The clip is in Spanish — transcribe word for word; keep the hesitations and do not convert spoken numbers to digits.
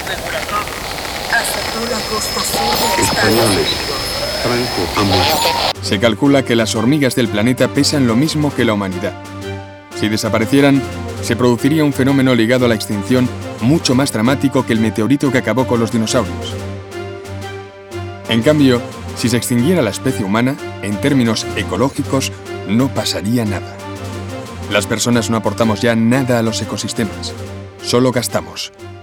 Azotó la costa sur de Estados Españoles. Unidos. Franco ha muerto. Se calcula que las hormigas del planeta pesan lo mismo que la humanidad. Si desaparecieran, se produciría un fenómeno ligado a la extinción mucho más dramático que el meteorito que acabó con los dinosaurios. En cambio, si se extinguiera la especie humana, en términos ecológicos, no pasaría nada. Las personas no aportamos ya nada a los ecosistemas, solo gastamos.